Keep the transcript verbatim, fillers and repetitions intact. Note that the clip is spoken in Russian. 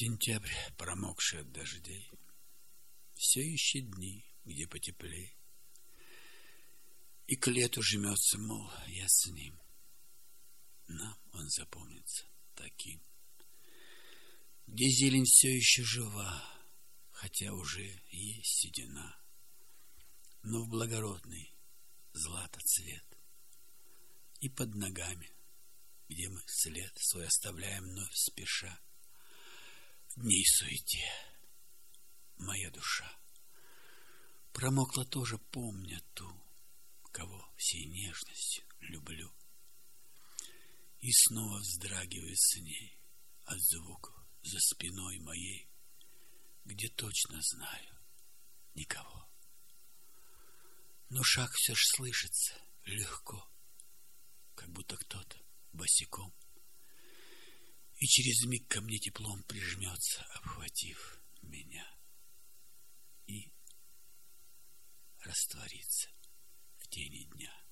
Сентябрь, промокший от дождей, все ищет дни, где потеплей, и к лету жмется, мол, я с ним. Нам он запомнится таким, где зелень все еще жива, хотя уже есть седина, но в благородный златоцвет. И под ногами, где мы след свой оставляем вновь спеша, в дней суете моя душа промокла тоже, помня ту, кого всей нежностью люблю, и снова вздрагиваю с ней от звуков за спиной моей, где точно знаю никого. Но шаг все ж слышится легко, как будто кто-то босиком, и через миг ко мне теплом прижмется, обхватив меня, и растворится в тени дня.